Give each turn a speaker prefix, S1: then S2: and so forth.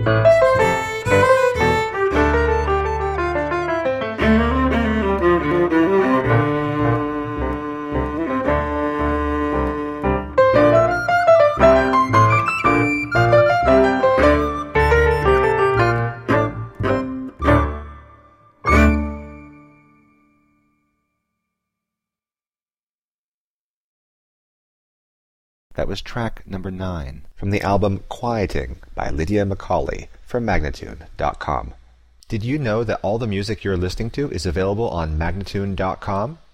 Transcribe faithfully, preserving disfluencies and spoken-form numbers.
S1: That was track number nine from the album Quieting by Lydia Macaulay from Magnatune dot com. Did you know that all the music you're listening to is available on Magnatune dot com?